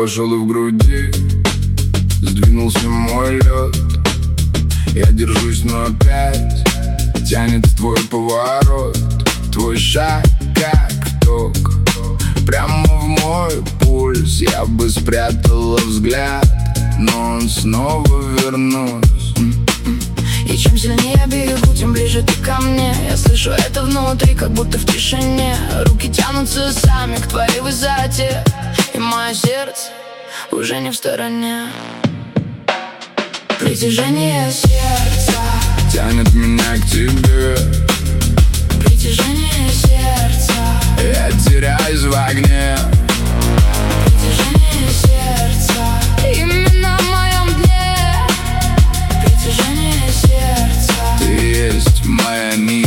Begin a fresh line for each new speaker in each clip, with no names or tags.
вошел и в груди сдвинулся мой лед. Я держусь, но опять тянет твой поворот. Твой шаг как ток прямо в мой пульс. Я бы спрятала взгляд, но он снова вернулся.
И чем сильнее я бегу, тем ближе ты ко мне. Я слышу это внутри, как будто в тишине. Руки тянутся сами к твоей высоте, и мое сердце уже не в стороне. Притяжение сердца
тянет меня к тебе.
Притяжение сердца.
Я теряюсь в огне.
Притяжение сердца. Именно в моем дне. Притяжение сердца.
Ты есть моя нить.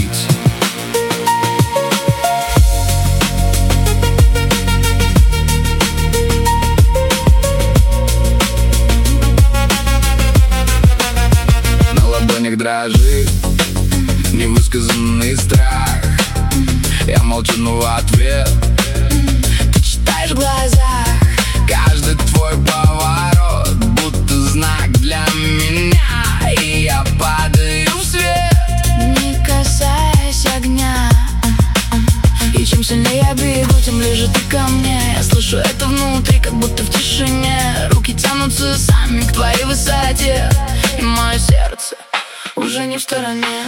На ладонях дрожит невысказанный страх. Я молчу, но в ответ
ты читаешь в глазах.
Каждый твой поворот будто знак для меня, и я падаю в свет,
не касаясь огня. И чем сильнее я бегу, тем ближе ты ко мне. Я слышу это внутри, как будто в тишине. Руки тянутся сами к твоей высоте, и мое сердце уже не в стороне.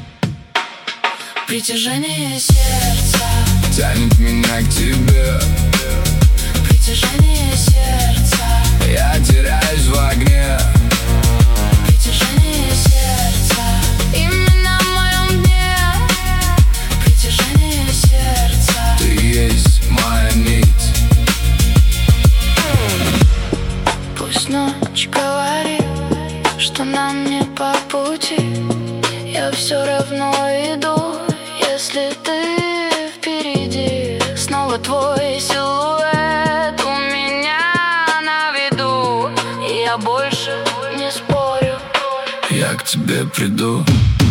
Притяжение сердца
тянет меня к тебе.
Притяжение сердца.
Я теряюсь в огне.
Притяжение сердца. Именно в моем дне. Притяжение сердца.
Ты есть моя нить.
Пусть ночь говорит, что нам не по пути, я все равно иду, если ты впереди. Снова твой силуэт у меня на виду, и я больше не спорю.
Я к тебе приду.